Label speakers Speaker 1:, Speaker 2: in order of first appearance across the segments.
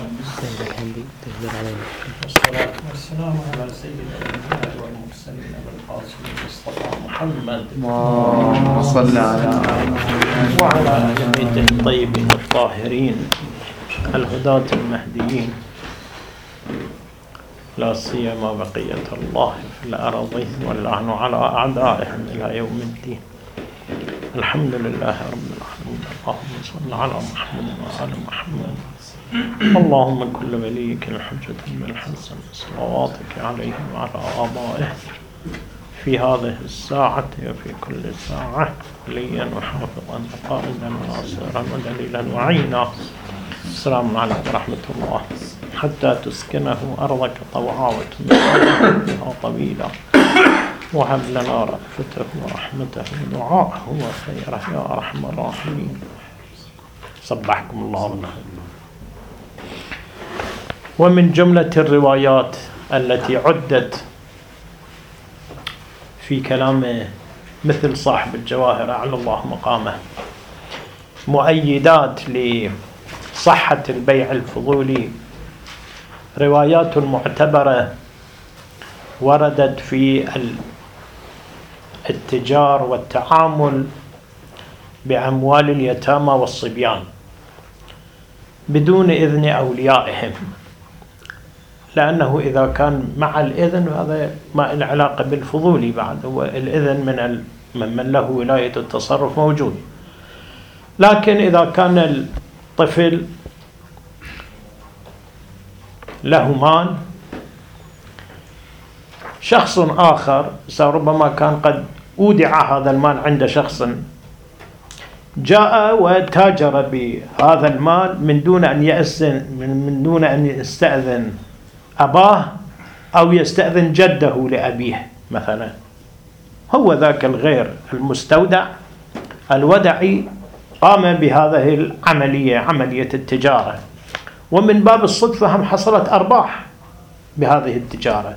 Speaker 1: والصلاة والسلام على سيد الأنبياء والمرسلين بالقاسم المصطفى محمد
Speaker 2: اللهم صل على
Speaker 1: وعلى أهل بيته الطيبين الطاهرين الهداة المهديين، لا سيما بقية الله في الأرض، واللعن على أعدائهم إلى يوم الدين. الحمد لله رب العالمين. اللهم صل على محمد وآل محمد. اللهم كل وليك الحجة بن الحسن صلواتك عليه وعلى آبائه في هذه الساعة وفي كل ساعة وليا وحافظا وقائدا وناصرا ودليلا وعينا. السلام عليكم ورحمة الله. حتى تسكنه أرضك طوعا وتمتعه بها طويلا، وهب لنا رأفته ورحمته ودعاءه وخيره يا أرحم الراحمين. صبحكم الله بالخير. ومن جملة الروايات التي عدت في كلامه مثل صاحب الجواهر أعلى الله مقامه مؤيدات لصحة البيع الفضولي روايات معتبرة وردت في الاتجار والتعامل بأموال اليتامى والصبيان بدون إذن أوليائهم، لأنه إذا كان مع الإذن هذا ما العلاقة بالفضولي، بعد هو الإذن من له ولاية التصرف موجود. لكن إذا كان الطفل له مال، شخص آخر ربما كان قد أودع هذا المال عند شخص جاء وتاجر بهذا المال من دون أن يستأذن أباه أو يستأذن جده لأبيه مثلا. هو ذاك الغير المستودع الودعي قام بهذه العملية، عملية التجارة، ومن باب الصدفة هم حصلت أرباح بهذه التجارة.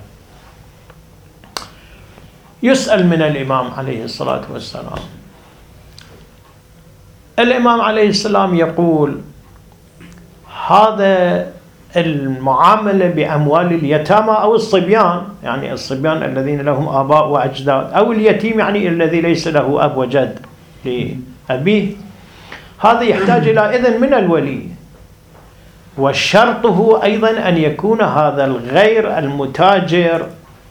Speaker 1: يسأل من الإمام عليه الصلاة والسلام. الإمام عليه السلام يقول هذا المعاملة بأموال اليتامى أو الصبيان، يعني الصبيان الذين لهم آباء وأجداد، أو اليتيم يعني الذي ليس له أب وجد لأبيه، هذا يحتاج إلى إذن من الولي. والشرط هو أيضا أن يكون هذا الغير المتاجر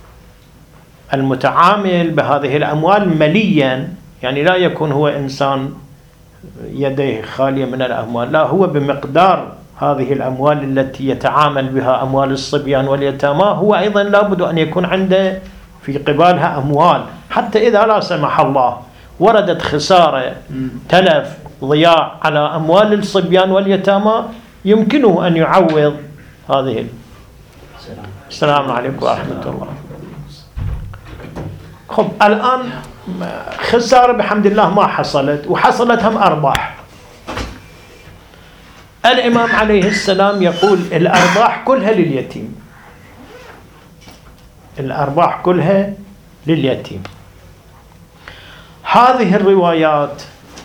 Speaker 1: المتعامل بهذه الأموال مليا، يعني لا يكون هو إنسان يديه خالية من الأموال، لا، هو بمقدار هذه الأموال التي يتعامل بها أموال الصبيان واليتامى، هو أيضا لابد أن يكون عنده في قبالها أموال، حتى إذا لا سمح الله وردت خسارة تلف ضياع على أموال الصبيان واليتامى يمكنه أن يعوض هذه. السلام عليكم ورحمة الله. خب الآن خسارة بحمد الله ما حصلت، وحصلت هم أرباح. الإمام عليه السلام يقول الأرباح كلها لليتيم، الأرباح كلها لليتيم. هذه الروايات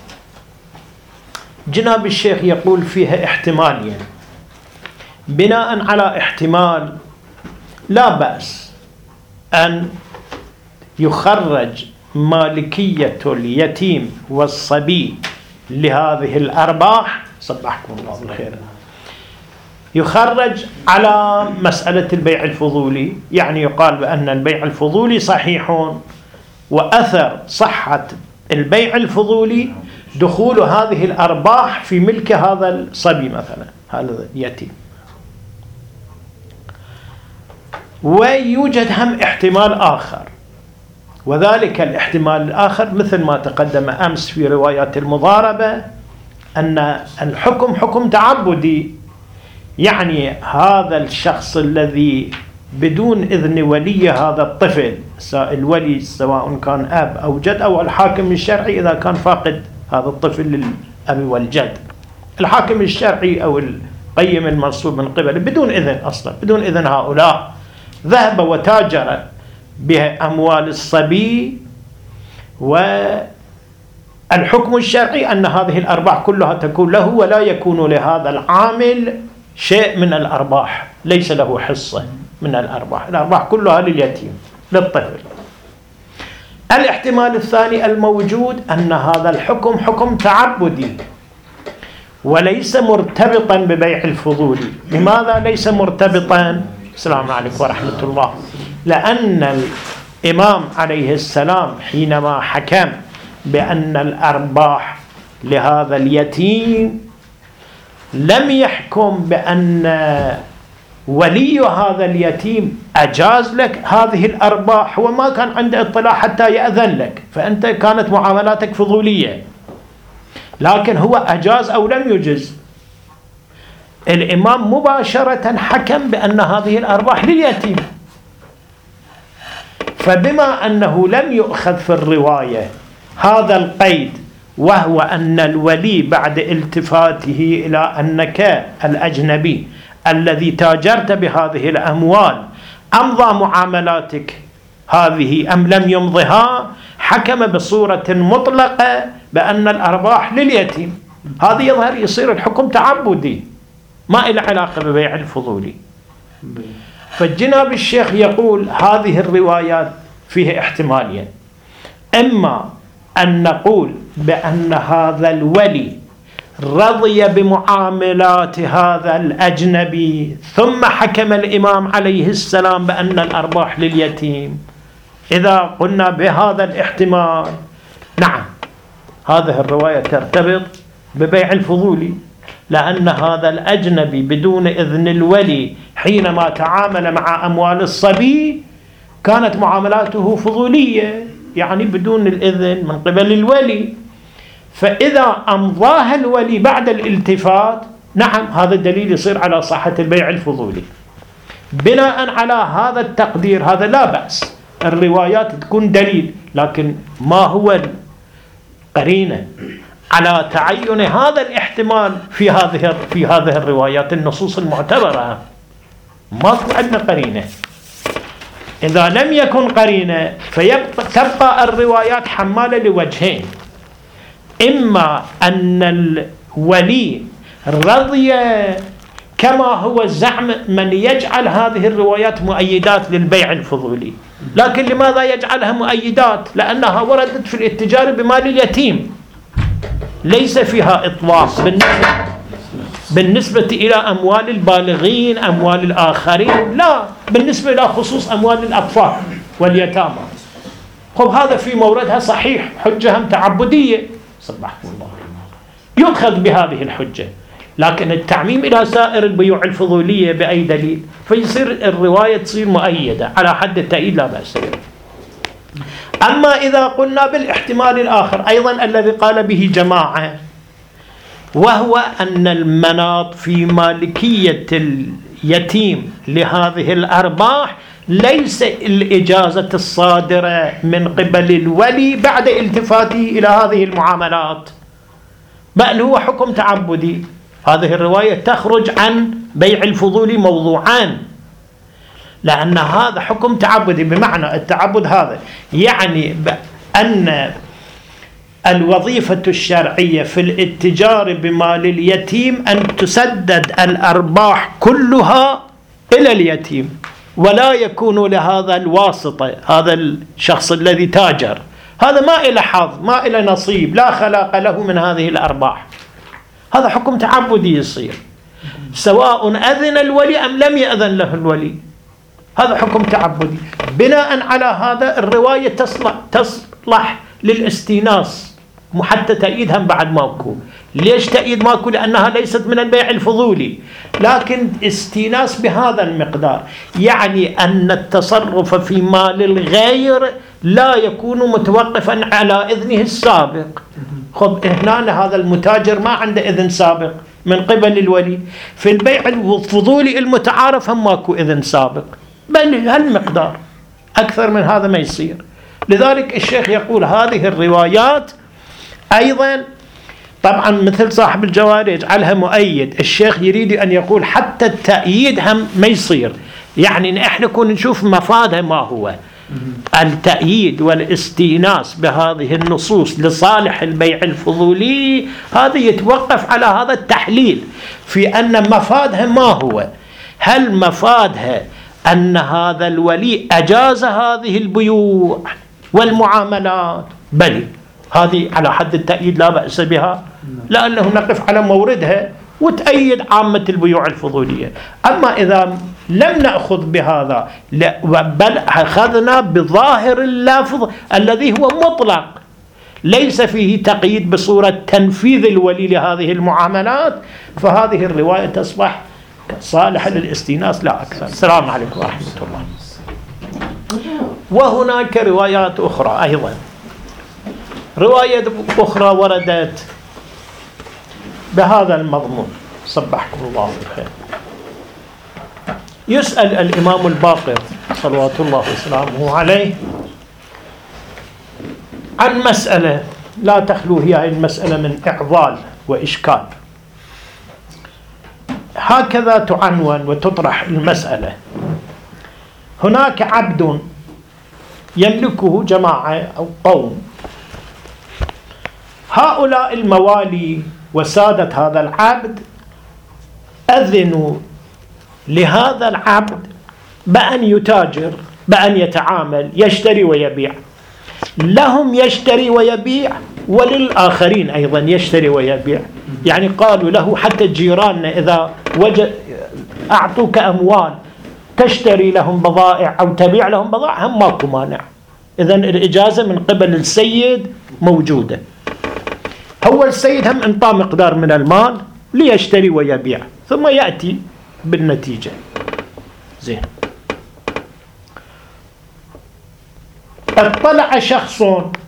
Speaker 1: جناب الشيخ يقول فيها احتمالين. بناء على احتمال لا بأس أن يخرج مالكية اليتيم والصبي لهذه الأرباح، صبحكم الله بالخير، يخرج على مسألة البيع الفضولي، يعني يقال بأن البيع الفضولي صحيح، وأثر صحة البيع الفضولي دخول هذه الأرباح في ملك هذا الصبي مثلا، هذا اليتيم. ويوجد هم احتمال آخر، وذلك الاحتمال الآخر مثل ما تقدم أمس في روايات المضاربة، أن الحكم حكم تعبدي، يعني هذا الشخص الذي بدون إذن ولي هذا الطفل، الولي سواء كان أب أو جد أو الحاكم الشرعي إذا كان فاقد هذا الطفل للأب والجد، الحاكم الشرعي أو القيم المنصوب من قبل بدون إذن، أصلا بدون إذن هؤلاء، ذهب وتاجر بأموال الصبي، والحكم الشرعي أن هذه الأرباح كلها تكون له ولا يكون لهذا العامل شيء من الأرباح، ليس له حصة من الأرباح، الأرباح كلها لليتيم للطفل. الاحتمال الثاني الموجود أن هذا الحكم حكم تعبدي وليس مرتبطا ببيع الفضولي. لماذا ليس مرتبطا؟ السلام عليكم ورحمة الله. لأن الإمام عليه السلام حينما حكم بأن الأرباح لهذا اليتيم لم يحكم بأن ولي هذا اليتيم أجاز لك هذه الأرباح، هو ما كان عنده اطلاع حتى يأذن لك، فأنت كانت معاملاتك فضولية، لكن هو أجاز أو لم يجز. الإمام مباشرة حكم بأن هذه الأرباح لليتيم، فبما أنه لم يؤخذ في الرواية هذا القيد، وهو أن الولي بعد التفاته إلى أنك الأجنبي الذي تاجرت بهذه الأموال أمضى معاملاتك هذه أم لم يمضها، حكم بصورة مطلقة بأن الأرباح لليتيم. هذا يظهر يصير الحكم تعبدي ما إله علاقة ببيع الفضولي. فالجناب الشيخ يقول هذه الروايات فيها احتمالين: إما أن نقول بأن هذا الولي رضي بمعاملات هذا الأجنبي ثم حكم الإمام عليه السلام بأن الأرباح لليتيم. إذا قلنا بهذا الاحتمال نعم هذه الرواية ترتبط ببيع الفضولي، لأن هذا الأجنبي بدون إذن الولي حينما تعامل مع أموال الصبي كانت معاملاته فضولية، يعني بدون الإذن من قبل الولي. فإذا أمضاها الولي بعد الالتفات نعم هذا الدليل يصير على صحة البيع الفضولي. بناء على هذا التقدير هذا لا بأس، الروايات تكون دليل، لكن ما هو القرينة على تعين هذا الاحتمال في هذه الروايات النصوص المعتبرة؟ ما عندنا قرينة. إذا لم يكن قرينة تبقى الروايات حمالة لوجهين: إما أن الولي رضي كما هو زعم من يجعل هذه الروايات مؤيدات للبيع الفضولي، لكن لماذا يجعلها مؤيدات؟ لأنها وردت في الاتجار بمال اليتيم، ليس فيها إطلاق بالنسبة إلى أموال البالغين أموال الآخرين، لا، بالنسبة إلى خصوص أموال الأطفال واليتامى. خب هذا في موردها صحيح، حجة هم تعبدية، صبحكم الله، يؤخذ بهذه الحجة، لكن التعميم إلى سائر البيوع الفضولية بأي دليل؟ فيصير الرواية تصير مؤيدة على حد التأييد لا بأس. أما إذا قلنا بالاحتمال الآخر أيضا الذي قال به جماعة، وهو أن المناط في مالكية اليتيم لهذه الأرباح ليس الإجازة الصادرة من قبل الولي بعد التفاته إلى هذه المعاملات، بل هو حكم تعبدي. هذه الرواية تخرج عن بيع الفضول موضوعان، لأن هذا حكم تعبدي، بمعنى التعبد هذا يعني أن الوظيفة الشرعية في الاتجار بمال اليتيم أن تسدد الأرباح كلها إلى اليتيم، ولا يكون لهذا الواسطة، هذا الشخص الذي تاجر هذا ما إلى حظ ما إلى نصيب، لا خلاق له من هذه الأرباح. هذا حكم تعبدي يصير سواء أذن الولي أم لم يأذن له الولي، هذا حكم تعبدي. بناء على هذا الرواية تصلح للاستئناس حتى تأييدها بعد ماكو. ليش تأييد ماكو؟ لأنها ليست من البيع الفضولي، لكن استئناس بهذا المقدار، يعني أن التصرف في مال الغير لا يكون متوقفا على إذنه السابق. خب هنا هذا المتاجر ما عنده إذن سابق من قبل الولي، في البيع الفضولي المتعارف هم ماكو إذن سابق، بل هالمقدار، أكثر من هذا ما يصير. لذلك الشيخ يقول هذه الروايات أيضا طبعا مثل صاحب الجواري يجعلها مؤيد، الشيخ يريد أن يقول حتى التأييد هم ما يصير، يعني إحنا نكون نشوف مفادها ما هو، التأييد والاستئناس بهذه النصوص لصالح البيع الفضولي هذا يتوقف على هذا التحليل في أن مفادها ما هو. هل مفادها أن هذا الولي أجاز هذه البيوع والمعاملات؟ بل هذه على حد التأييد لا بأس بها، لأنه نقف على موردها وتأيد عامة البيوع الفضولية. أما إذا لم نأخذ بهذا بل أخذنا بظاهر اللفظ الذي هو مطلق ليس فيه تقييد بصورة تنفيذ الولي لهذه المعاملات، فهذه الرواية تصبح صالحة للاستئناس لا أكثر. السلام عليكم ورحمة الله. وهناك روايات أخرى أيضا. رواية أخرى وردت بهذا المضمون. صبحكم الله بالخير. يسأل الإمام الباقر صلوات الله وسلامه عليه عن مسألة لا تخلو هي المسألة من إعضال وإشكال. هكذا تعنون وتطرح المسألة: هناك عبد يملكه جماعة أو قوم، هؤلاء الموالي وسادة هذا العبد أذنوا لهذا العبد بأن يتاجر، بأن يتعامل، يشتري ويبيع. لهم يشتري ويبيع وللآخرين أيضا يشتري ويبيع. يعني قالوا له حتى جيراننا إذا أعطوك أموال تشتري لهم بضائع أو تبيع لهم بضائع هم ماكو مانع. إذن الإجازة من قبل السيد موجودة. هو السيد هم انطى مقدار من المال ليشتري ويبيع ثم يأتي بالنتيجة. زين. اطلع شخص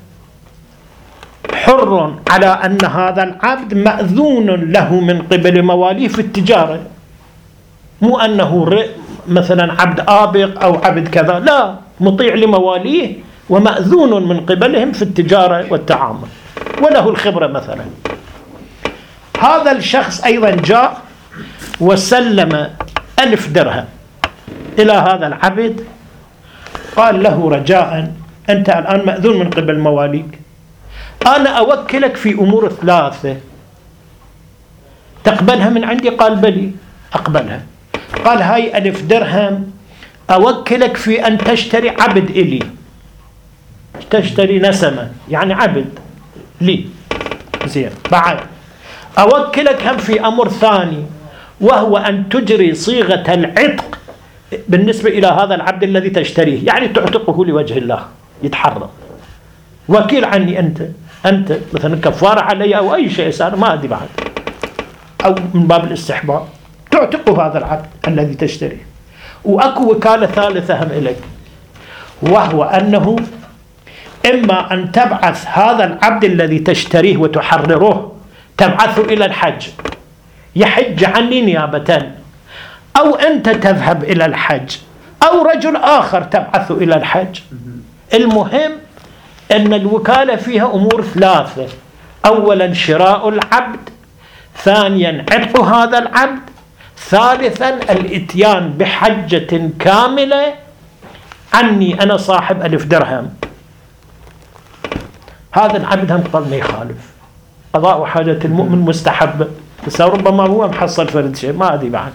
Speaker 1: حر على أن هذا العبد مأذون له من قبل مواليه في التجارة، مو أنه مثلا عبد آبق أو عبد كذا، لا، مطيع لمواليه ومأذون من قبلهم في التجارة والتعامل وله الخبرة مثلا. هذا الشخص أيضا جاء وسلم 1000 درهم إلى هذا العبد، قال له: رجاء أنت الآن مأذون من قبل مواليك، أنا أوكلك في أمور 3 تقبلها من عندي؟ قال: بلي أقبلها. قال: هاي 1000 درهم أوكلك في أن تشتري عبد إلي، تشتري نسمة يعني عبد لي. زين. بعد أوكلك هم في أمر ثاني وهو أن تجري صيغة العتق بالنسبة إلى هذا العبد الذي تشتريه، يعني تعتقه لوجه الله يتحرر. وكيل عني أنت مثلا كفارة علي أو أي شيء صار ما أدري بعد، أو من باب الاستحباب تعتقه هذا العبد الذي تشتريه. وأكو وكالة ثالثة هم إليك، وهو أنه إما أن تبعث هذا العبد الذي تشتريه وتحرره تبعثه إلى الحج يحج عني نيابة، أو أنت تذهب إلى الحج، أو رجل آخر تبعثه إلى الحج. المهم أن الوكالة فيها أمور 3: أولا شراء العبد، ثانيا عتق هذا العبد، ثالثا الإتيان بحجة كاملة عني أنا صاحب 1000 درهم. هذا العبد هم قال ما يخالف، قضاء حاجة المؤمن مستحبة، بس ربما هو محصل فرد شيء ما أدري بعد،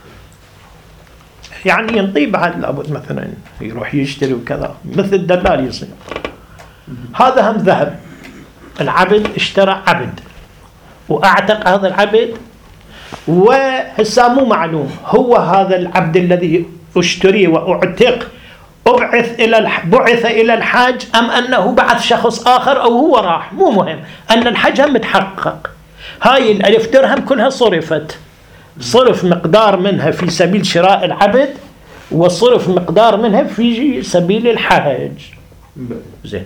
Speaker 1: يعني ينطي بعد لابد مثلا يروح يشتري وكذا مثل الدلال يصير. هذا هم ذهب العبد اشترى عبد وأعتق هذا العبد، وهسا مو معلوم هو هذا العبد الذي اشتري وأعتق بعث إلى الحج أم أنه بعث شخص آخر أو هو راح، مو مهم، أن الحج هم متحقق. هاي 1000 درهم كلها صرفت، صرف مقدار منها في سبيل شراء العبد وصرف مقدار منها في سبيل الحج. زين.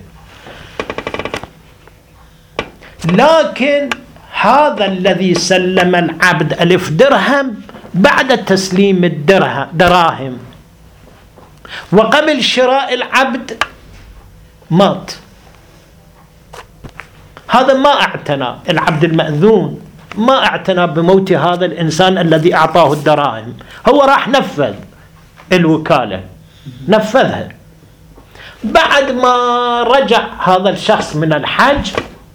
Speaker 1: لكن هذا الذي سلم العبد 1000 درهم بعد تسليم دراهم وقبل شراء العبد مات، هذا ما اعتنى، العبد المأذون ما اعتنى بموت هذا الإنسان الذي أعطاه الدراهم، هو راح نفذ الوكالة، نفذها. بعد ما رجع هذا الشخص من الحج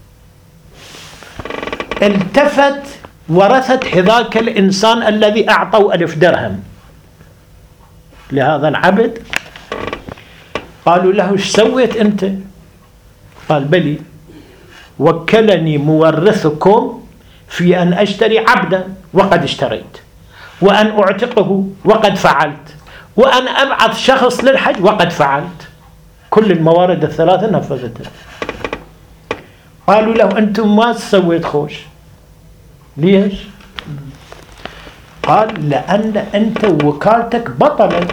Speaker 1: التفت ورثة هذاك الإنسان الذي أعطوا 1000 درهم لهذا العبد، قالوا له ايش سويت أنت؟ قال بلي وكلني مورثكم في أن أشتري عبدا وقد اشتريت، وأن أعتقه وقد فعلت، وأن أبعث شخص للحج وقد فعلت. كل الموارد الثلاثة نفذتها. قالوا له أنتم ما سويت خوش، ليش؟ قال لأن أنت وكالتك بطلت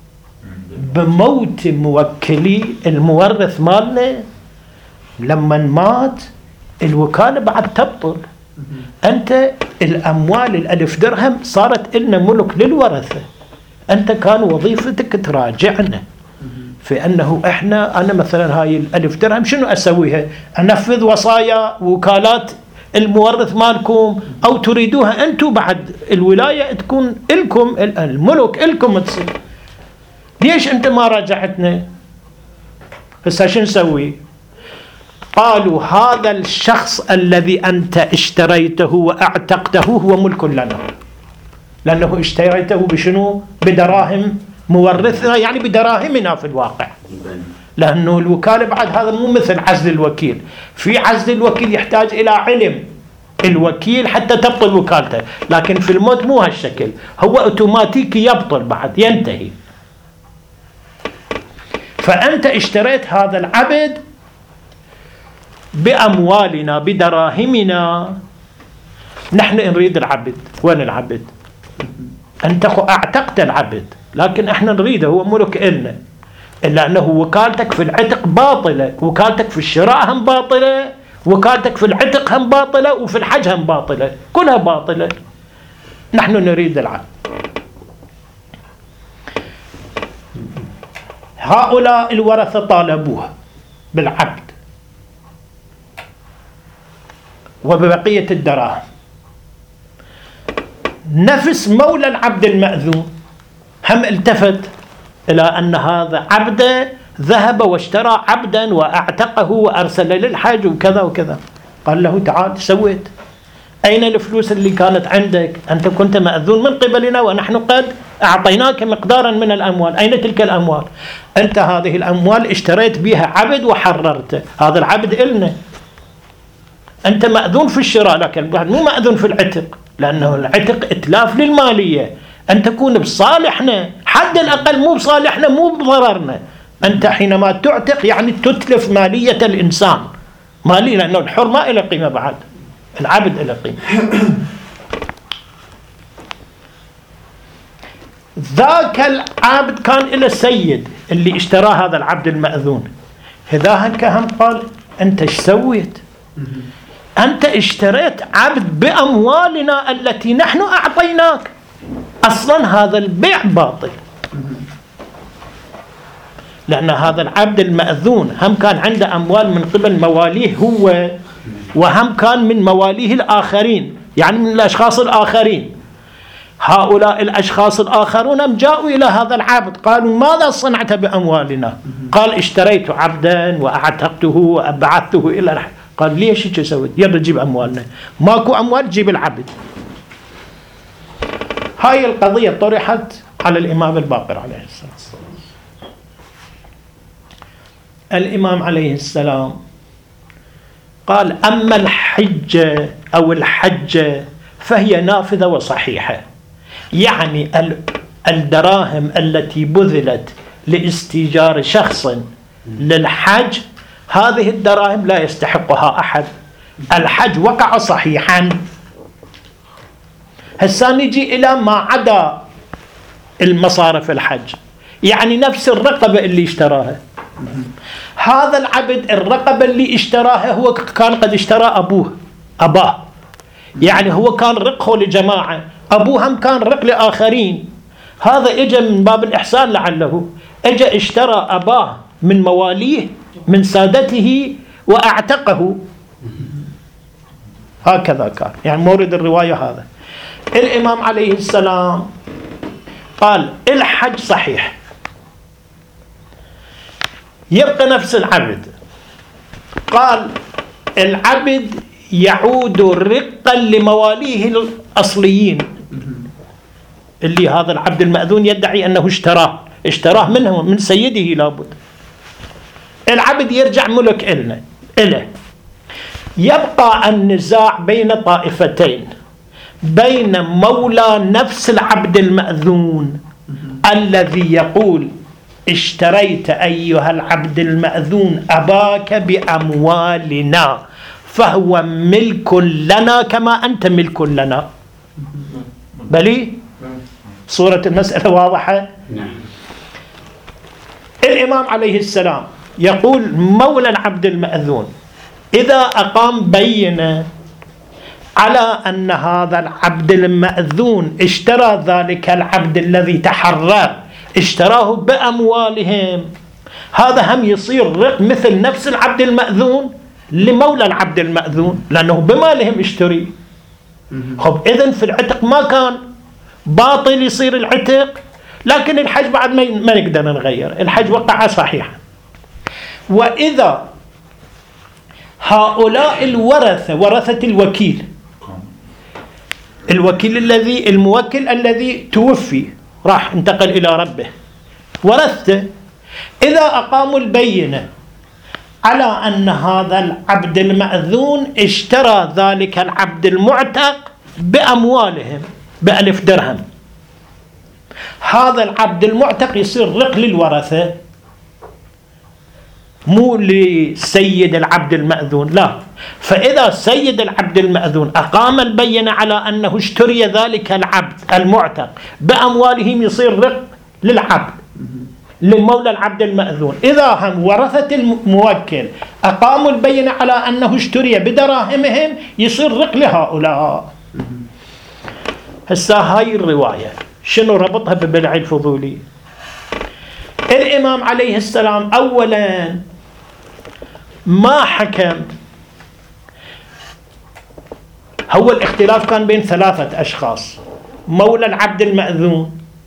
Speaker 1: بموت موكلي المورث مالنا، لما مات الوكالة بعد تبطل. أنت الأموال 1000 درهم صارت لنا ملك للورثة، أنت كان وظيفتك تراجعنا في أنه أنا مثلا هاي 1000 درهم شنو أسويها؟ أنفذ وصايا وكالات المورث مالكم، أو تريدوها أنتم بعد الولاية تكون لكم، الملك لكم تصير. ليش أنت ما راجعتنا؟ هسه شو نسوي؟ قالوا هذا الشخص الذي أنت اشتريته وأعتقته هو ملك لنا، لأنه اشتريته بشنو؟ بدراهم مورثنا، يعني بدراهمنا في الواقع، لأنه الوكالة بعد هذا مو مثل عزل الوكيل. في عزل الوكيل يحتاج إلى علم الوكيل حتى تبطل وكالته، لكن في الموت مو هالشكل، هو أوتوماتيكي يبطل بعد ينتهي. فأنت اشتريت هذا العبد بأموالنا بدراهمنا، نحن نريد العبد. وين العبد؟ أنت أعتقت العبد لكن احنا نريده، هو ملك إلنا، إلا أنه وكالتك في العتق باطلة، وكالتك في الشراء هم باطلة، وكالتك في العتق هم باطلة، وفي الحج هم باطلة، كلها باطلة. نحن نريد العبد. هؤلاء الورثة طالبوه بالعبد وببقية الدراهم. نفس مولى العبد المأذون هم التفت إلى أن هذا عبد ذهب واشترى عبدا وأعتقه وأرسل للحج وكذا وكذا. قال له تعال سويت، أين الفلوس اللي كانت عندك؟ أنت كنت مأذون من قبلنا ونحن قد أعطيناك مقدارا من الأموال، أين تلك الأموال؟ أنت هذه الأموال اشتريت بها عبد وحررته، هذا العبد إلنا. أنت مأذون في الشراء لكن مو مأذون في العتق، لأنه العتق إتلاف للمالية، أن تكون بصالحنا حد الأقل، مو بصالحنا مو بضررنا. أنت حينما تعتق يعني تتلف مالية الإنسان، مالية، لأنه الحر ما إلى قيمة بعد، العبد إلى قيمة. ذاك العبد كان إلى السيد اللي اشترى هذا العبد المأذون، هذاك هم قال أنت ايش سويت؟ أنت اشتريت عبد بأموالنا التي نحن أعطيناك، أصلا هذا البيع باطل، لأن هذا العبد المأذون هم كان عنده أموال من قبل مواليه هو، وهم كان من مواليه الآخرين، يعني من الأشخاص الآخرين. هؤلاء الأشخاص الآخرون هم جاءوا إلى هذا العبد قالوا ماذا صنعت بأموالنا؟ قال اشتريت عبدا وأعتقته وأبعثته إلى الحج. قال ليش هيك سويت؟ يلا جيب أموالنا، ماكو أموال جيب العبد. هاي القضية طرحت على الإمام الباقر عليه السلام. الإمام عليه السلام قال أما الحجة أو الحجة فهي نافذة وصحيحة، يعني الدراهم التي بذلت لاستيجار شخص للحج هذه الدراهم لا يستحقها أحد، الحج وقع صحيحا. هسا نجي إلى ما عدا المصارف الحج، يعني نفس الرقبة اللي اشتراها هذا العبد، الرقبة اللي اشتراها هو كان قد اشترى أباه، يعني هو كان رقه لجماعة، أبوه هم كان رق لآخرين. هذا إجا من باب الإحسان، لعله إجا اشترى أباه من مواليه من سادته وأعتقه، هكذا كان، يعني مورد الرواية هذا. الإمام عليه السلام قال الحج صحيح، يبقى نفس العبد. قال العبد يعود رقا لمواليه الأصليين، اللي هذا العبد المأذون يدعي أنه اشتراه منه من سيده لابد. العبد يرجع ملك إله. يبقى النزاع بين طائفتين، بين مولى نفس العبد المأذون الذي يقول اشتريت أيها العبد المأذون أباك بأموالنا فهو ملك لنا كما أنت ملك لنا. بلي صورة المسألة واضحة. الإمام عليه السلام يقول مولى العبد المأذون إذا أقام بينة على أن هذا العبد المأذون اشترى ذلك العبد الذي تحرر اشتراه بأموالهم، هذا هم يصير رق مثل نفس العبد المأذون لمولى العبد المأذون، لأنه بمالهم اشتري. خب إذن في العتق ما كان باطل يصير العتق، لكن الحج بعد ما نقدر نغير، الحج وقع صحيحا. وإذا هؤلاء الورثة، ورثة الوكيل الذي الموكل الذي توفي راح انتقل إلى ربه، ورثته إذا أقاموا البينة على أن هذا العبد المأذون اشترى ذلك العبد المعتق بأموالهم ب1000 درهم، هذا العبد المعتق يصير رق للورثة مو لسيد العبد المأذون، لا. فإذا سيد العبد المأذون أقام البينة على أنه اشتري ذلك العبد المعتق بأموالهم يصير رق للعبد للمولى العبد المأذون. إذا هم ورثة الموكل أقاموا البينة على أنه اشتري بدراهمهم يصير رق لهؤلاء. هسه هاي الرواية شنو ربطها ببلع الفضولي؟ الإمام عليه السلام أولا ما حكم، هو الاختلاف كان بين 3 أشخاص، مولى العبد المأذون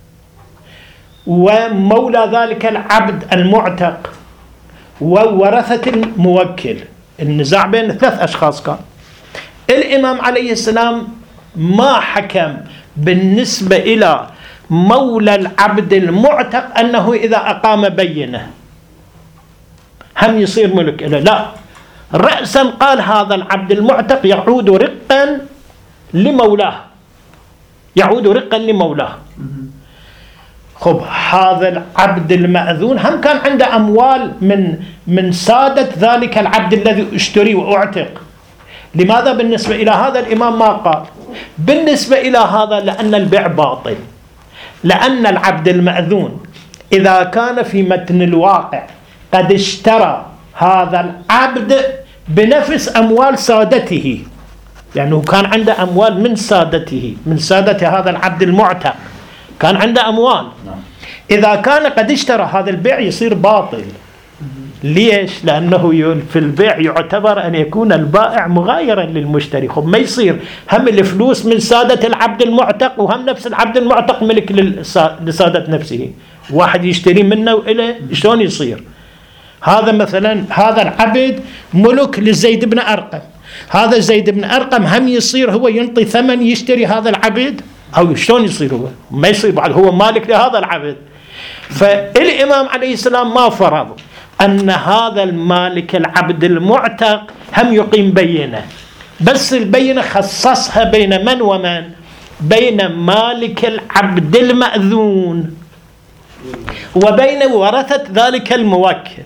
Speaker 1: ومولى ذلك العبد المعتق وورثة الموكل، النزاع بين 3 أشخاص كان. الإمام عليه السلام ما حكم بالنسبة إلى مولى العبد المعتق أنه إذا أقام بينة هم يصير ملك له، لا، رأسا قال هذا العبد المعتق يعود رقا لمولاه، يعود رقا لمولاه. خب هذا العبد المأذون هم كان عنده أموال من سادة ذلك العبد الذي اشتري وأعتق. لماذا بالنسبة إلى هذا الإمام ما قال؟ بالنسبة إلى هذا لأن البيع باطل، لأن العبد المأذون إذا كان في متن الواقع قد اشترى هذا العبد بنفس أموال سادته، لأنه كان عنده أموال من سادته، من سادة هذا العبد المعتق كان عنده أموال. إذا كان قد اشترى هذا البيع يصير باطل. ليش؟ لأنه في البيع يعتبر أن يكون البائع مغايرا للمشتري. خب ما يصير هم الفلوس من سادة العبد المعتق وهم نفس العبد المعتق ملك لسادة نفسه، واحد يشتري منه وإله، شلون يصير؟ هذا مثلا هذا العبد ملك لزيد بن أرقم، هذا زيد بن أرقم هم يصير هو ينطي ثمن يشتري هذا العبد؟ أو شلون يصير؟ هو ما يصير، بعد هو مالك لهذا العبد. فالإمام عليه السلام ما فرض أن هذا المالك العبد المعتق هم يقيم بينة، بس البينة خصصها بين من ومن؟ بين مالك العبد المأذون وبين ورثة ذلك الموكل.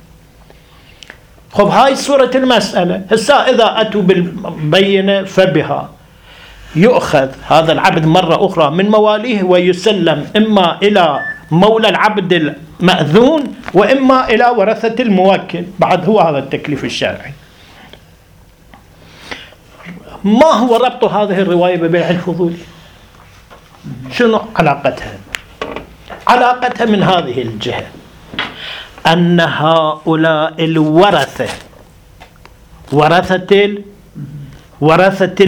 Speaker 1: خب هاي صورة المسألة. هسا إذا أتوا بالبينة فبها يؤخذ هذا العبد مرة أخرى من مواليه ويسلم إما إلى مولى العبد المأذون وإما إلى ورثة الموكل. بعد هو هذا التكليف الشرعي. ما هو ربط هذه الرواية ببيع الفضولي؟ شنو علاقتها؟ علاقتها من هذه الجهة أن هؤلاء الورثة ورثة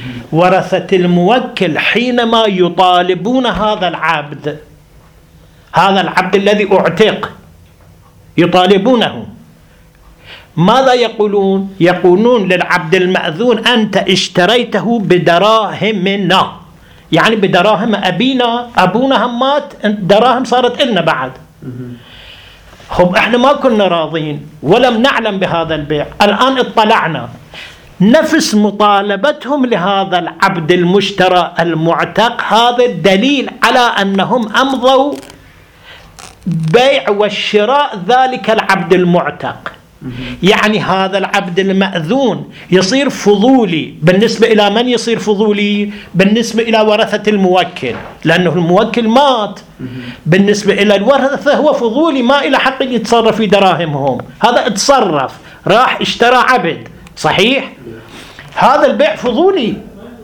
Speaker 1: الموكل حينما يطالبون هذا العبد هذا العبد الذي اعتق يطالبونه، ماذا يقولون؟ يقولون للعبد المأذون أنت اشتريته بدراهمنا، يعني بدراهم أبينا، أبونا هم مات، دراهم صارت لنا بعد. خب احنا ما كنا راضين ولم نعلم بهذا البيع، الآن اطلعنا، نفس مطالبتهم لهذا العبد المشترى المعتق هذا الدليل على أنهم أمضوا بيع والشراء ذلك العبد المعتق. يعني هذا العبد المأذون يصير فضولي بالنسبة إلى من يصير فضولي؟ بالنسبة إلى ورثة الموكل، لأنه الموكل مات. بالنسبة إلى الورثة هو فضولي، ما إلى حق يتصرف في دراهمهم، هذا اتصرف راح اشترى عبد، صحيح؟ هذا البيع فضولي.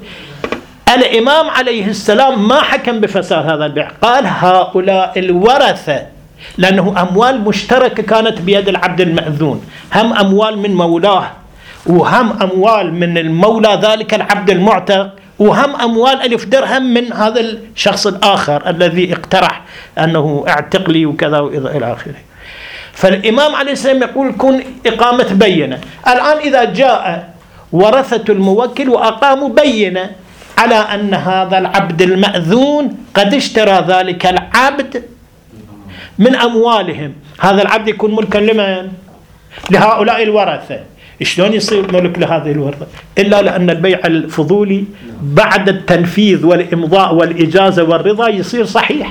Speaker 1: الإمام عليه السلام ما حكم بفساد هذا البيع، قال هؤلاء الورثة، لأنه أموال مشتركة كانت بيد العبد المأذون، هم أموال من مولاه وهم أموال من المولى ذلك العبد المعتق، وهم أموال 1000 درهم من هذا الشخص الآخر الذي اقترح أنه اعتق لي وكذا وإلى آخره. فالإمام عليه السلام يقول كن إقامة بينة. الآن إذا جاء ورثة الموكل وأقاموا بينة على أن هذا العبد المأذون قد اشترى ذلك العبد من أموالهم، هذا العبد يكون ملكا لمن؟ لهؤلاء الورثة. شلون يصير ملك لهذه الورثة؟ إلا لأن البيع الفضولي بعد التنفيذ والإمضاء والإجازة والرضا يصير صحيح.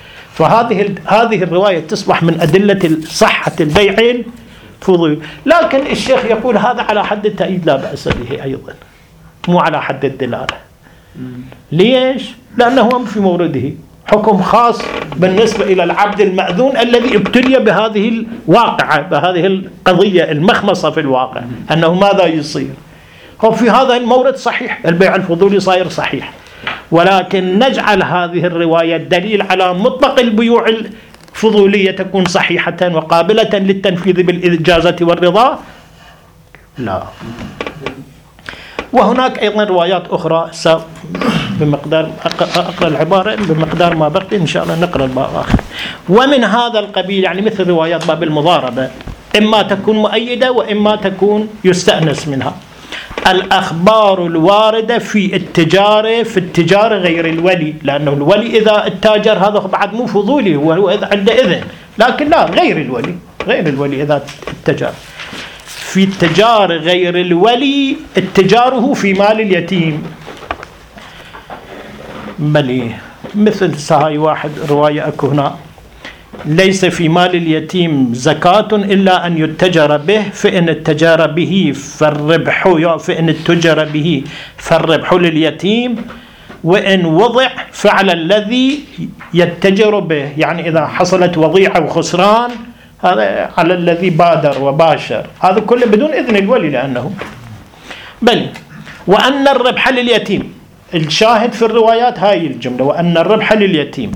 Speaker 1: فهذه الرواية تصبح من أدلة صحة البيع الفضولي. لكن الشيخ يقول هذا على حد التأييد لا بأس به أيضا، مو على حد الدلالة. ليش؟ لأنه في مورده حكم خاص بالنسبة إلى العبد المأذون الذي ابتلي بهذه الواقعة، بهذه القضية المخمصة في الواقع، أنه ماذا يصير؟ هو في هذا المورد صحيح البيع الفضولي صاير صحيح، ولكن نجعل هذه الرواية دليل على مطلق البيوع الفضولية تكون صحيحة وقابلة للتنفيذ بالإجازة والرضا؟ لا. وهناك أيضا روايات أخرى بمقدار أقرأ العبارة بمقدار ما بقي إن شاء الله نقرأ الباب الآخر. ومن هذا القبيل يعني مثل روايات باب المضاربة، إما تكون مؤيدة وإما تكون يستأنس منها. الأخبار الواردة في التجارة غير الولي، لأنه الولي إذا التاجر هذا بعد مو فضولي، هو عنده إذن، لكن لا غير الولي إذا التجار في التجارة غير الولي اتجاره في مال اليتيم. بلي مثل سهاي واحد رواية أكو هنا ليس في مال اليتيم زكاة إلا أن يتجر به، فإن التجار به فالربح لليتيم، وإن وضع فعل الذي يتجر به، يعني إذا حصلت وضيعة وخسران هذا على الذي بادر وباشر، هذا كله بدون إذن الولي لأنه بل. وأن الربح لليتيم، الشاهد في الروايات هاي الجملة، وأن الربح لليتيم.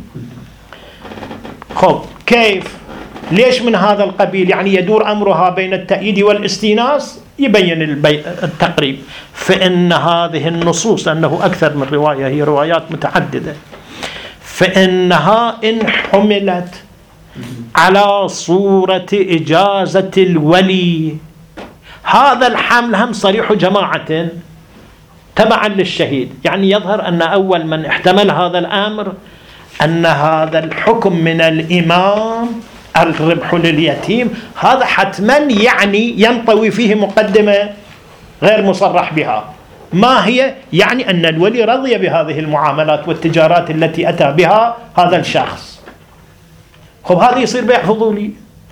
Speaker 1: خب كيف؟ ليش من هذا القبيل؟ يعني يدور أمرها بين التأييد والاستئناس، يبين التقريب. فإن هذه النصوص أنه أكثر من رواية، هي روايات متعددة، فإنها إن حملت على صورة إجازة الولي، هذا الحمل هم صريح جماعة تبعا للشهيد، يعني يظهر أن أول من احتمل هذا الأمر أن هذا الحكم من الإمام الربح لليتيم، هذا حتما يعني ينطوي فيه مقدمة غير مصرح بها. ما هي؟ يعني أن الولي رضي بهذه المعاملات والتجارات التي أتى بها هذا الشخص. خب هذا يصير بيع فضولي.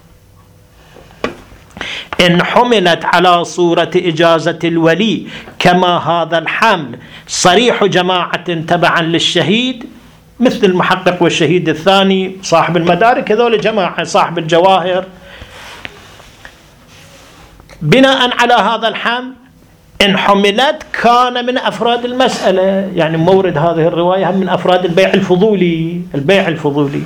Speaker 1: إن حملت على صورة إجازة الولي كما هذا الحمل صريح جماعة تبعا للشهيد، مثل المحقق والشهيد الثاني صاحب المدارك، هذول جماعة، صاحب الجواهر. بناء على هذا الحمل إن حملت كان من أفراد المسألة، يعني مورد هذه الرواية هم من أفراد البيع الفضولي.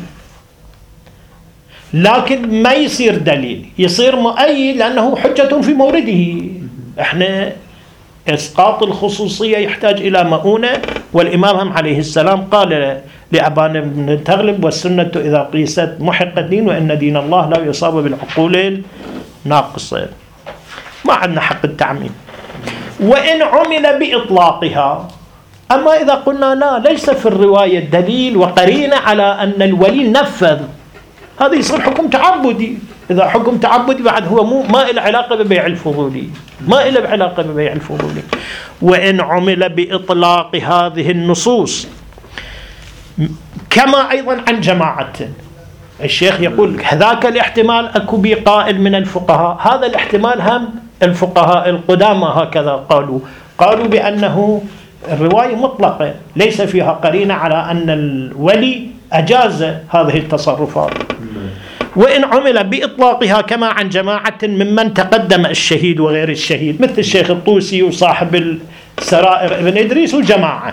Speaker 1: لكن ما يصير دليل، يصير مؤيد لأنه حجة في مورده. احنا إسقاط الخصوصية يحتاج إلى مؤونة والإمام عليه السلام قال لأبان بن تغلب: والسنة إذا قيست محق الدين، وإن دين الله لا يصاب بالعقول الناقصة. ما عندنا حق التعميم. وإن عمل بإطلاقها، أما إذا قلنا لا، ليس في الرواية دليل وقرينة على أن الولي نفذ، هذا يصير حكم تعبدي. إذا حكم تعبدي بعد هو ما له علاقة ببيع الفضولي، ما له علاقة ببيع الفضولي. وإن عمل بإطلاق هذه النصوص، كما أيضا عن جماعة، الشيخ يقول هذاك الاحتمال أكو بي قائل من الفقهاء، هذا الاحتمال هم الفقهاء القدامى هكذا قالوا بأنه الرواية مطلقة ليس فيها قرينة على أن الولي أجاز هذه التصرفات. وإن عمل بإطلاقها كما عن جماعة ممن تقدم الشهيد وغير الشهيد، مثل الشيخ الطوسي وصاحب السرائر ابن إدريس وجماعة،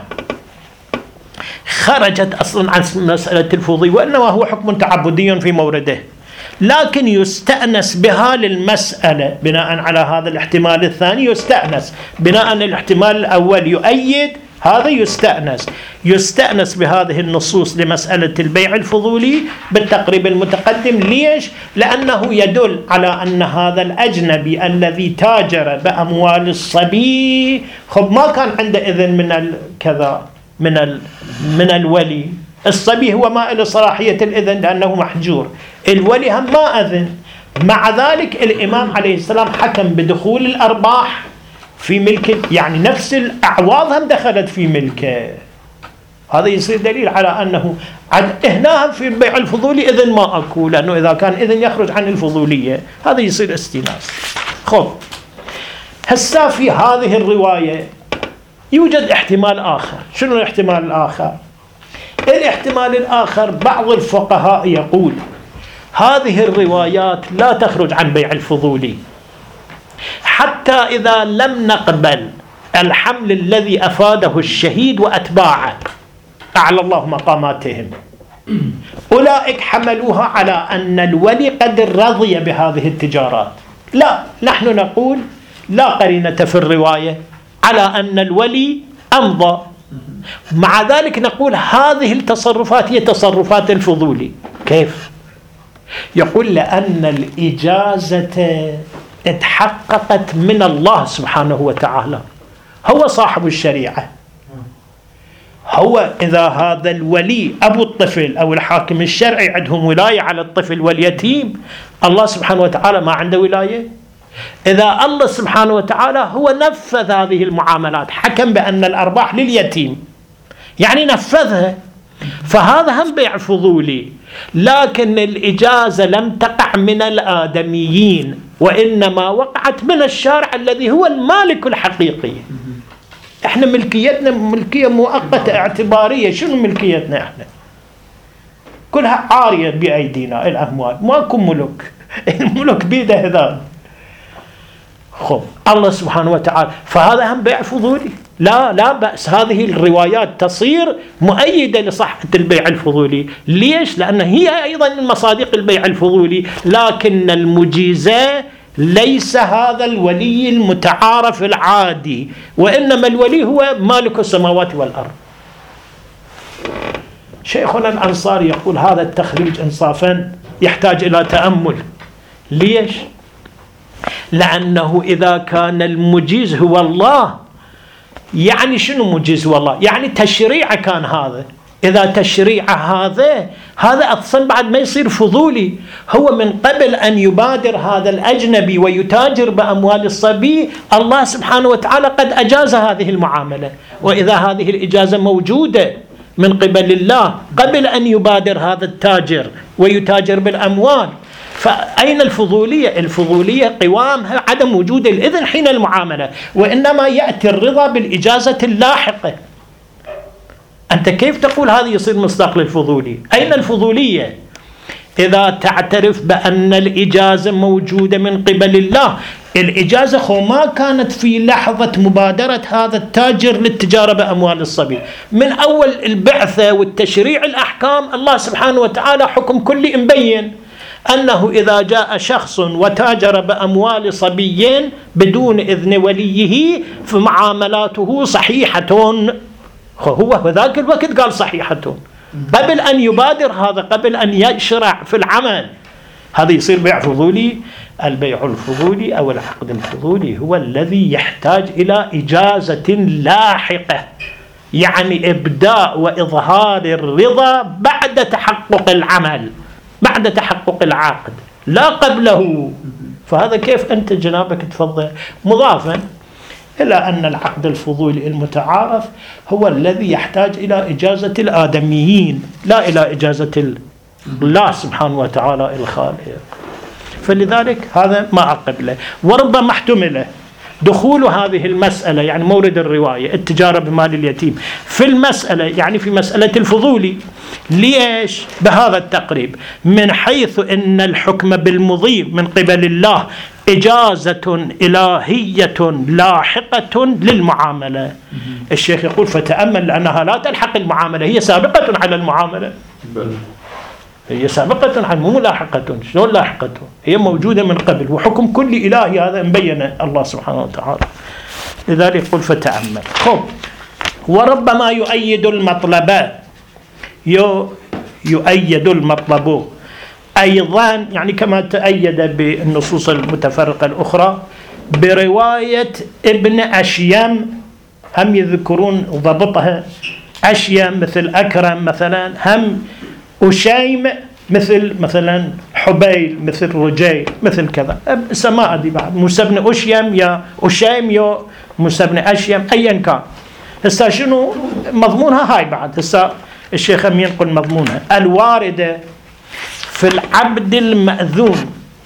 Speaker 1: خرجت أصلا عن مسألة الفضول، وإنما هو حكم تعبدي في مورده، لكن يستأنس بها للمسألة بناء على هذا الاحتمال الثاني. يستأنس بناء على الاحتمال الأول يؤيد هذا، يستأنس بهذه النصوص لمسألة البيع الفضولي بالتقريب المتقدم. ليش؟ لأنه يدل على أن هذا الأجنبي الذي تاجر بأموال الصبي ما كان عنده إذن من كذا من الولي. الصبي هو ما له صلاحية الإذن لأنه محجور، الولي هم ما أذن. مع ذلك الإمام عليه السلام حكم بدخول الأرباح في ملك، يعني نفس الأعواض هم دخلت في ملكه. هذا يصير دليل على أنه هنا في البيع الفضولي إذن ما أكو، لأنه إذا كان إذن يخرج عن الفضولية هذا يصير استئناس. خب هسا في هذه الرواية يوجد احتمال آخر. شنو الاحتمال الآخر؟ الاحتمال الآخر بعض الفقهاء يقول هذه الروايات لا تخرج عن بيع الفضولي، حتى إذا لم نقبل الحمل الذي أفاده الشهيد وأتباعه أعلى الله مقاماتهم، أولئك حملوها على أن الولي قد رضي بهذه التجارات. لا، نحن نقول لا قرينة في الرواية على أن الولي أمضى. مع ذلك نقول هذه التصرفات هي تصرفات الفضولي. كيف؟ يقول لأن الإجازة اتحققت من الله سبحانه وتعالى، هو صاحب الشريعة. هو إذا هذا الولي أبو الطفل أو الحاكم الشرعي عندهم ولاية على الطفل واليتيم، الله سبحانه وتعالى ما عنده ولاية؟ إذا الله سبحانه وتعالى هو نفذ هذه المعاملات، حكم بأن الأرباح لليتيم، يعني نفذها، فهذا هم بيع فضولي. لكن الإجازة لم تقع من الآدميين، وإنما وقعت من الشارع الذي هو المالك الحقيقي. احنا ملكيتنا ملكية مؤقتة اعتبارية. شنو ملكيتنا احنا؟ كلها عارية بأيدينا الأموال، ماكو ملك، الملك بيده هذا. خب الله سبحانه وتعالى، فهذا هم بيع فضولي. لا بأس، هذه الروايات تصير مؤيدة لصحة البيع الفضولي. ليش؟ لأن هي أيضا من مصادق البيع الفضولي، لكن المجيزة ليس هذا الولي المتعارف العادي، وإنما الولي هو مالك السماوات والأرض. شيخنا الأنصاري يقول هذا التخريج إنصافا يحتاج إلى تأمل. ليش؟ لأنه إذا كان المجيز هو الله، يعني شنو مجيز هو الله؟ يعني تشريع كان هذا. إذا تشريع هذا أصلا بعد ما يصير فضولي، هو من قبل أن يبادر هذا الأجنبي ويتاجر بأموال الصبي، الله سبحانه وتعالى قد أجاز هذه المعاملة. وإذا هذه الإجازة موجودة من قبل الله قبل أن يبادر هذا التاجر ويتاجر بالأموال، فأين الفضولية؟ الفضولية قوامها عدم وجود الإذن حين المعاملة، وإنما يأتي الرضا بالإجازة اللاحقة. أنت كيف تقول هذا يصير مصداق للفضولي؟ أين الفضولية؟ إذا تعترف بأن الإجازة موجودة من قبل الله، الإجازة ما كانت في لحظة مبادرة هذا التاجر للتجارة بأموال الصبي، من أول البعثة والتشريع الأحكام الله سبحانه وتعالى حكم كلي مبين أنه إذا جاء شخص وتاجر بأموال صبي بدون إذن وليه فمعاملاته صحيحة. هو في ذاك الوقت قال صحيحة، قبل أن يبادر هذا، قبل أن يشرع في العمل، هذا يصير بيع فضولي. البيع الفضولي أو العقد الفضولي هو الذي يحتاج إلى إجازة لاحقة، يعني إبداء وإظهار الرضا بعد تحقق العمل، بعد تحقق العقد، لا قبله. فهذا كيف أنت جنابك تفضل، مضافا إلى أن العقد الفضولي المتعارف هو الذي يحتاج إلى إجازة الآدميين لا إلى إجازة الله سبحانه وتعالى الخالق. فلذلك هذا ما أقبله. وربما احتمله دخول هذه المسألة، يعني مورد الرواية التجارة بمال اليتيم، في المسألة يعني في مسألة الفضولي. ليش؟ بهذا التقريب، من حيث أن الحكم بالمضي من قبل الله إجازة إلهية لاحقة للمعاملة. الشيخ يقول فتأمل، لأنها لا تلحق المعاملة، هي سابقة على المعاملة، هي سابقة عن مو لاحقة. شلون لاحقة؟ هي موجودة من قبل، وحكم كل إلهي هذا مبين الله سبحانه وتعالى. لذلك يقول فتأمل. خب، وربما يؤيد المطلب، يؤيد المطلب أيضا، يعني كما تأيد بالنصوص المتفرقة الأخرى برواية ابن أشيم، هم يذكرون ضبطها، أشيم مثل أكرم مثلا، هم أشيم مثلا حبيل مثل رجيل مثل كذا، سماء دي بعد موسى بن أشيم يا أشيم يا موسى بن أشيم أيا كان. هسا شنو مضمونها؟ هاي بعد هسا الشيخ هم ينقل مضمونها الواردة في العبد المأذون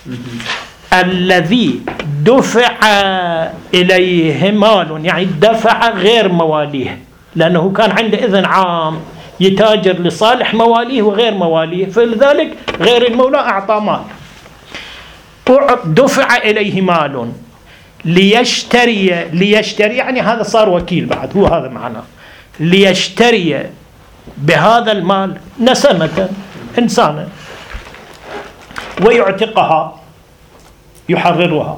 Speaker 1: الذي دفع إليه مال، يعني دفع غير مواليه، لأنه كان عنده إذن عام يتاجر لصالح مواليه وغير مواليه، فلذلك غير المولى أعطى مال. دفع إليه مال ليشتري يعني هذا صار وكيل بعد، هو هذا معناه، ليشتري بهذا المال نسمة إنسانا ويعتقها، يحررها،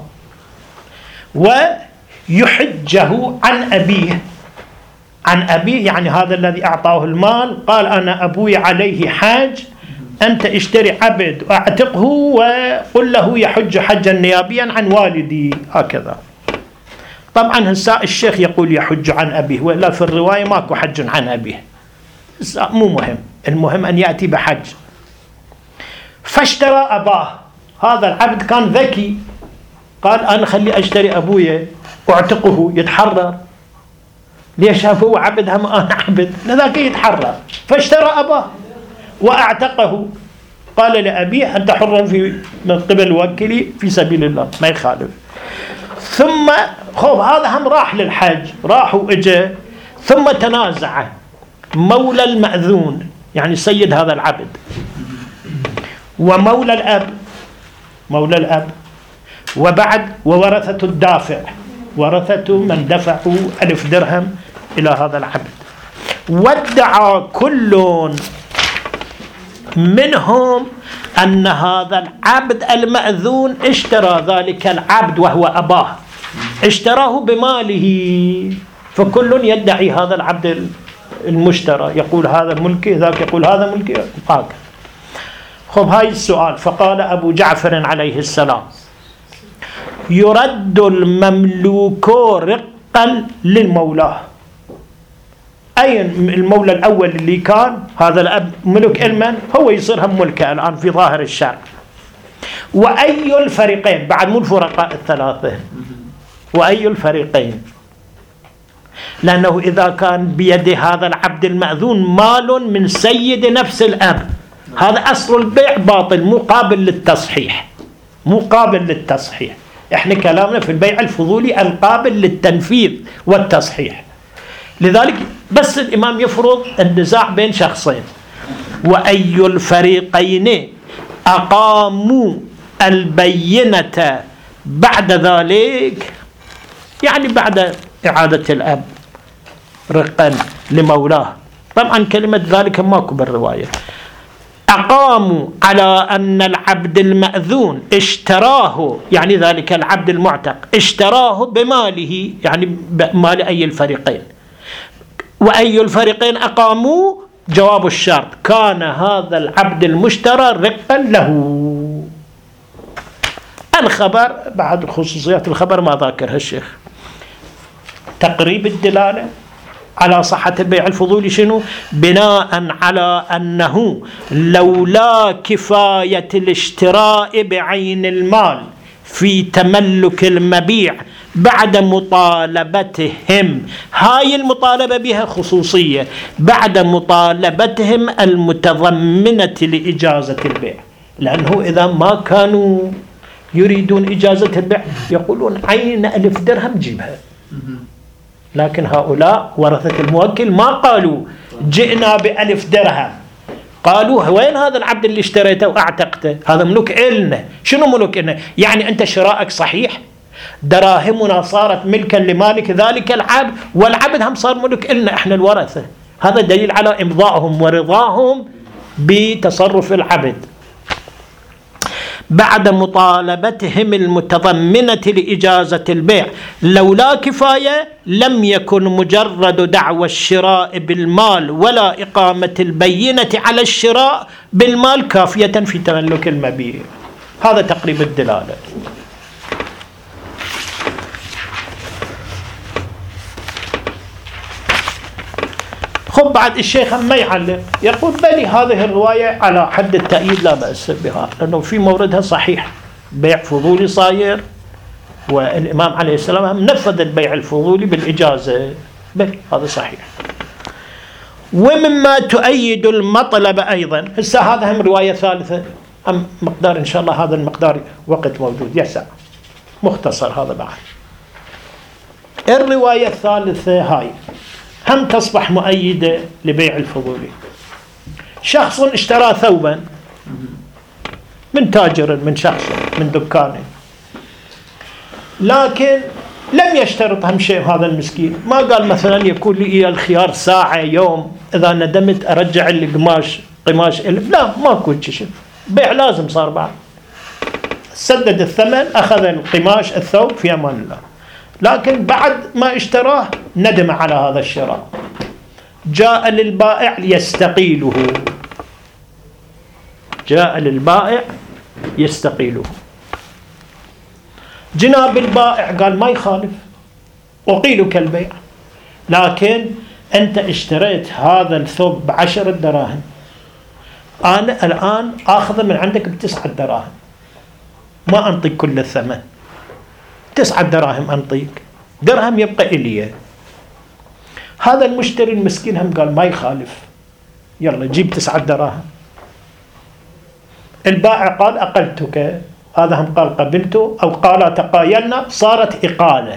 Speaker 1: ويحجه عن أبيه، عن أبيه يعني هذا الذي أعطاه المال قال أنا أبوي عليه حاج، أنت اشتري عبد واعتقه وقل له يحج حجا نيابيا عن والدي، هكذا. طبعا هسا الشيخ يقول يحج عن أبيه، وإلا في الرواية ماكو حج عن أبيه، مو مهم، المهم أن يأتي بحج. فاشترى أباه، هذا العبد كان ذكي، قال أنا خلي أشتري أبويا واعتقه يتحرر، ليش هو عبد هم أنا عبد، لذلك يتحرر. فاشترى أباه وأعتقه، قال لأبيه أنت حر في من قبل وكلي في سبيل الله، ما يخالف. ثم خوف هذا هم راح للحج، راح وإجا، ثم تنازع مولى المأذون يعني سيد هذا العبد ومولى الأب، مولى الأب، وبعد وورثة الدافع، ورثة من دفعوا 1000 درهم إلى هذا العبد، وادعى كل منهم أن هذا العبد المأذون اشترى ذلك العبد وهو أباه، اشتراه بماله، فكل يدعي هذا العبد المشترى، يقول هذا ملكي، ذاك يقول هذا ملكي، هكذا. خب هاي السؤال. فقال أبو جعفر عليه السلام يرد المملوك رقا للمولاه، أي المولى الأول اللي كان هذا الأب ملك المن، هو يصير هم ملكه الآن في ظاهر الشرع. وأي الفريقين، بعد مو الفرقاء الثلاثة، وأي الفريقين، لأنه إذا كان بيد هذا العبد المأذون مال من سيد نفس الأب، هذا أصل البيع باطل، مقابل للتصحيح، مقابل للتصحيح. إحنا كلامنا في البيع الفضولي القابل للتنفيذ والتصحيح. لذلك بس الإمام يفرض النزاع بين شخصين. وأي الفريقين أقاموا البينة بعد ذلك، يعني بعد إعادة الأب رقا لمولاه. طبعا كلمة ذلك ماكو بالرواية. أقاموا على أن العبد المأذون اشتراه، يعني ذلك العبد المعتق اشتراه بماله، يعني بمال أي الفريقين، وأي الفريقين أقاموا؟ جواب الشرط: كان هذا العبد المشترى رقا له. الخبر بعد خصوصيات الخبر ما ذاكرها الشيخ. تقريب الدلالة على صحة البيع الفضولي شنو؟ بناء على أنه لولا كفاية الاشتراء بعين المال في تملك المبيع بعد مطالبتهم، هاي المطالبة بها خصوصية، بعد مطالبتهم المتضمنة لإجازة البيع، لأنه إذا ما كانوا يريدون إجازة البيع يقولون عين 1000 درهم جيبها. لكن هؤلاء ورثة الموكل ما قالوا جئنا ب1000 درهم، قالوا وين هذا العبد اللي اشتريته واعتقته؟ هذا ملك إلنا. شنو ملك إلنا؟ يعني أنت شرائك صحيح، دراهمنا صارت ملكا لمالك ذلك العبد، والعبد هم صار ملك إلنا احنا الورثة. هذا دليل على إمضائهم ورضاهم بتصرف العبد بعد مطالبتهم المتضمنة لإجازة البيع. لولا كفاية لم يكن مجرد دعوى الشراء بالمال ولا إقامة البينة على الشراء بالمال كافية في تملك المبيع. هذا تقريب الدلالة. خب بعد الشيخ ما يعلق، يقول بلي هذه الرواية على حد التأييد لا بأس بها، لأنه في موردها صحيح، بيع فضولي صاير، والإمام عليه السلام نفذ البيع الفضولي بالإجازة، بل هذا صحيح. ومما تؤيد المطلب أيضا، هسه هذا هم رواية ثالثة، أم مقدار إن شاء الله هذا المقدار وقت موجود يسع، مختصر هذا بعد. الرواية الثالثة هاي هم تصبح مؤيدة لبيع الفضولي. شخص اشترى ثوبا من تاجر، من شخص، من دكان، لكن لم يشترط هم شيء هذا المسكين، ما قال مثلا يكون لي الخيار ساعة يوم إذا ندمت أرجع القماش قماش لا، ماكو شيء، بيع لازم صار بعد. سدد الثمن، أخذ القماش الثوب في أمان الله، لكن بعد ما اشتراه ندم على هذا الشراء، جاء للبائع ليستقيله، جاء للبائع يستقيله. جناب البائع قال ما يخالف، أقيلك البيع، لكن أنت اشتريت هذا الثوب ب10 دراهم، أنا الآن آخذ من عندك ب9 دراهم، ما أنطيك كل الثمن، 9 دراهم أنطيك، درهم يبقى إلي. هذا المشتري المسكين هم قال ما يخالف، يلا جيب 9 دراهم. البائع قال أقلتك، هذا هم قال قبلته، أو قال تقايلنا، صارت إقالة.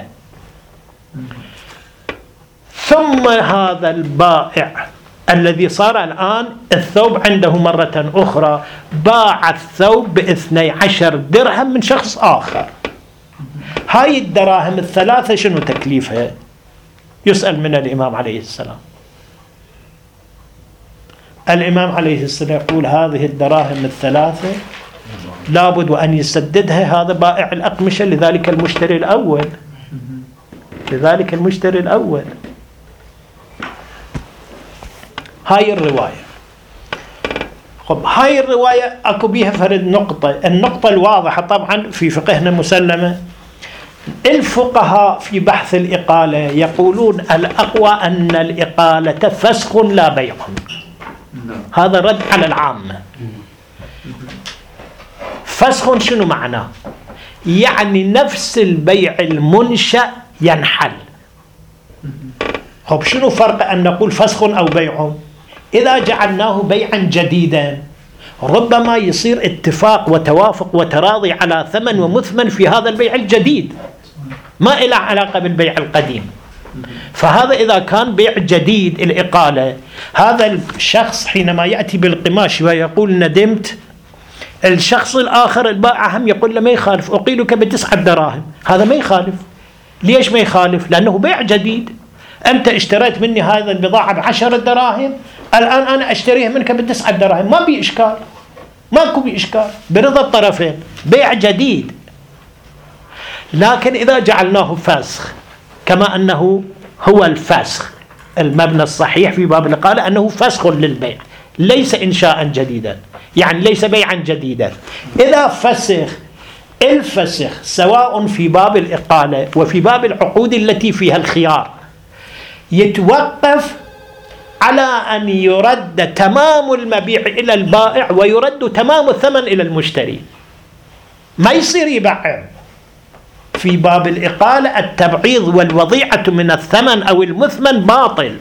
Speaker 1: ثم هذا البائع الذي صار الآن الثوب عنده مرة أخرى باع الثوب ب12 درهم من شخص آخر. هاي الدراهم الثلاثة شنو تكليفها؟ يسأل من الإمام عليه السلام. الإمام عليه السلام يقول هذه الدراهم الثلاثة لابد وأن يسددها هذا بائع الأقمشة لذلك المشتري الأول، لذلك المشتري الأول. هاي الرواية. خب هاي الرواية أكو بيها فرد نقطة، النقطة الواضحة طبعا في فقهنا مسلمة. الفقهاء في بحث الإقالة يقولون الأقوى أن الإقالة فسخ لا بيع. هذا رد على العامة. فسخ شنو معناه؟ يعني نفس البيع المنشأ ينحل. خب شنو فرق أن نقول فسخ أو بيع؟ إذا جعلناه بيعا جديدا ربما يصير اتفاق وتوافق وتراضي على ثمن ومثمن في هذا البيع الجديد، ما له علاقة بالبيع القديم. فهذا إذا كان بيع جديد الإقالة، هذا الشخص حينما يأتي بالقماش ويقول ندمت، الشخص الآخر البائع هم يقول له ما يخالف، أقيلك ب9 دراهم. هذا ما يخالف. ليش ما يخالف؟ لأنه بيع جديد. أنت اشتريت مني هذا البضاعة ب10 دراهم، الآن أنا أشتريها منك ب9 دراهم، ما بي إشكال، ماكو بي إشكال، برضا الطرفين، بيع جديد. لكن إذا جعلناه فسخ كما أنه هو الفسخ المبنى الصحيح في باب الإقالة أنه فسخ للبيع ليس إنشاء جديدا، يعني ليس بيعا جديدا. إذا فسخ الفسخ سواء في باب الإقالة وفي باب العقود التي فيها الخيار يتوقف على أن يرد تمام المبيع إلى البائع ويرد تمام الثمن إلى المشتري، ما يصير يبعض. في باب الإقالة التبعيض والوضيعة من الثمن أو المثمن باطل.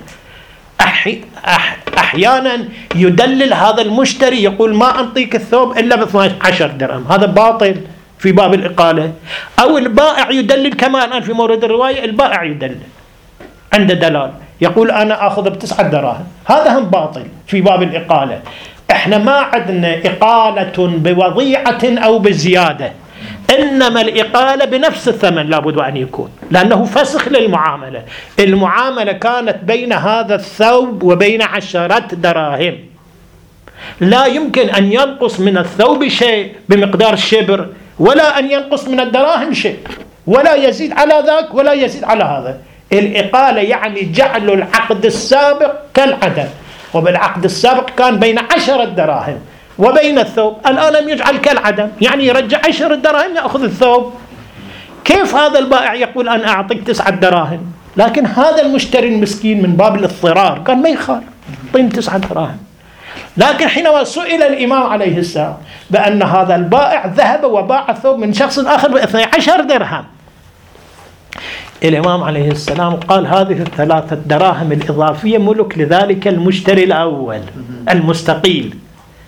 Speaker 1: أحيانا يدلل هذا المشتري يقول ما أنطيك الثوب إلا ب 12 درهم، هذا باطل في باب الإقالة. أو البائع يدلل كما الآن في مورد الرواية، البائع يدلل عند دلال يقول أنا أخذ ب9 دراهم، هذا هم باطل في باب الإقالة. إحنا ما عندنا إقالة بوضيعة أو بزيادة، إنما الإقالة بنفس الثمن لابد أن يكون، لأنه فسخ للمعاملة. المعاملة كانت بين هذا الثوب وبين 10 دراهم، لا يمكن أن ينقص من الثوب شيء بمقدار شبر، ولا أن ينقص من الدراهم شيء، ولا يزيد على ذاك ولا يزيد على هذا. الإقالة يعني جعل العقد السابق كالعدم، وبالعقد السابق كان بين 10 دراهم وبين الثوب، الآن لم يجعل كالعدم، يعني يرجع 10 دراهم يأخذ الثوب. كيف هذا البائع يقول أنا أعطيك 9 دراهم؟ لكن هذا المشتري المسكين من باب الاضطرار كان ما يخال، طين 9 دراهم. لكن حينما سئل الإمام عليه السلام بأن هذا البائع ذهب وباع الثوب من شخص آخر ب 12 درهم، الإمام عليه السلام قال هذه 3 دراهم الإضافية ملك لذلك المشتري الأول المستقيل.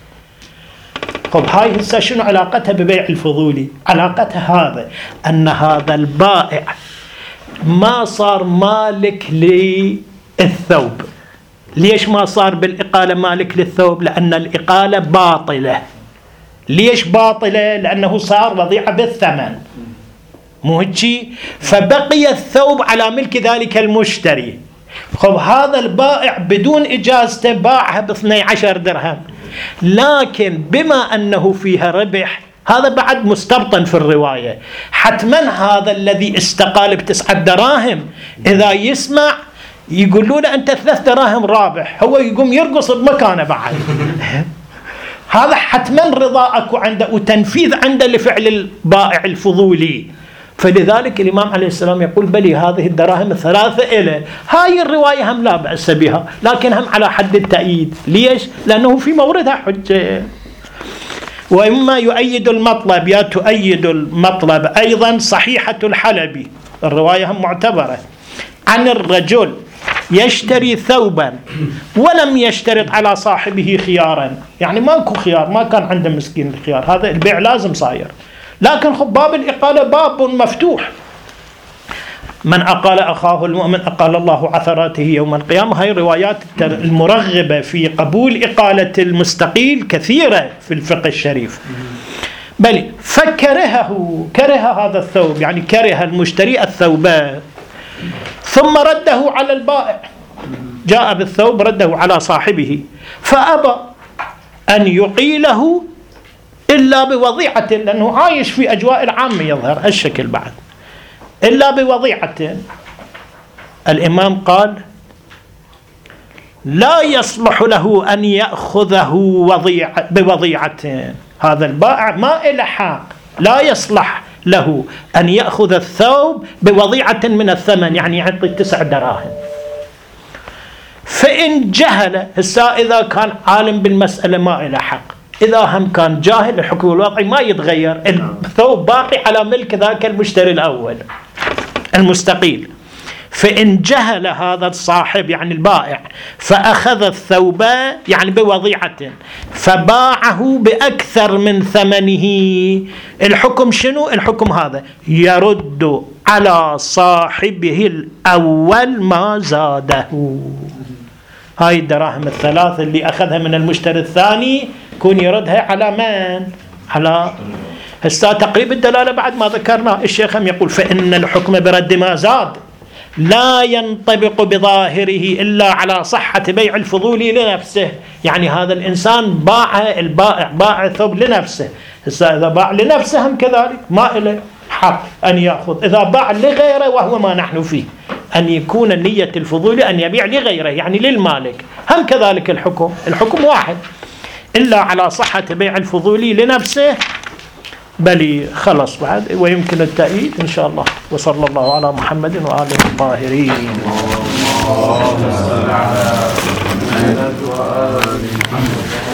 Speaker 1: طب هاي هسه شنو علاقتها ببيع الفضولي؟ علاقتها هذا أن هذا البائع ما صار مالك للثوب. ليش ما صار بالإقالة مالك للثوب؟ لأن الإقالة باطلة. ليش باطلة؟ لأنه صار وضيعة بالثمن، مو هيك؟ فبقي الثوب على ملك ذلك المشتري. خب هذا البائع بدون إجازته باعها ب 12 درهم، لكن بما أنه فيها ربح، هذا بعد مستبطن في الرواية، حتما هذا الذي استقال ب9 دراهم إذا يسمع يقولوا له أنت 3 دراهم رابح، هو يقوم يرقص بمكانه بعد. هذا حتما رضاءك عنده وتنفيذ عنده لفعل البائع الفضولي. فلذلك الإمام عليه السلام يقول بلي هذه الدراهم 3 إله. هاي الرواية هم لا بأس بها، لكن هم على حد التأييد. ليش؟ لأنه في موردها حجة. وإما يؤيد المطلب يا تؤيد المطلب أيضا صحيحة الحلبي، الرواية هم معتبرة، عن الرجل يشتري ثوبا ولم يشترط على صاحبه خيارا، يعني ماكو خيار، ما كان عنده مسكين الخيار، هذا البيع لازم صاير. لكن خب باب الإقالة باب مفتوح، من أقال أخاه المؤمن أقال الله عثراته يوم القيامة. هاي الروايات المرغبة في قبول إقالة المستقيل كثيرة في الفقه الشريف. بل كره هذا الثوب، يعني كره المشتري الثوب، ثم رده على البائع، جاء بالثوب رده على صاحبه، فأبى أن يقيله إلا بوضيعة، لأنه عايش في أجواء العامة يظهر الشكل بعد، إلا بوضيعة. الإمام قال لا يصلح له أن يأخذه بوضيعة، هذا البائع ما إله حق، لا يصلح له أن يأخذ الثوب بوضيعة من الثمن، يعني يعطي 9 دراهم. فإن جهل، إذا كان عالم بالمسألة ما إله حق، إذا هم كان جاهل الحكم الوضعي ما يتغير، الثوب باقي على ملك ذاك المشتري الأول المستقيل. فإن جهل هذا الصاحب يعني البائع فأخذ الثوب يعني بوضيعة فباعه بأكثر من ثمنه، الحكم شنو؟ الحكم هذا يرد على صاحبه الأول ما زاده. هاي الدراهم 3 اللي أخذها من المشتري الثاني كون يردها على من؟ على تقريب الدلالة بعد ما ذكرنا. الشيخ هم يقول فإن الحكم برد ما زاد لا ينطبق بظاهره إلا على صحة بيع الفضولي لنفسه، يعني هذا الإنسان البائع باع الثوب لنفسه، إذا باع لنفسه هم كذلك ما له حق أن يأخذ، إذا باع لغيره وهو ما نحن فيه أن يكون نية الفضولي أن يبيع لغيره، يعني للمالك. هم كذلك الحكم واحد، إلا على صحة بيع الفضولي لنفسه بل خلص بعد، ويمكن التأييد إن شاء الله. وصلى الله على محمد وآله الطاهرين.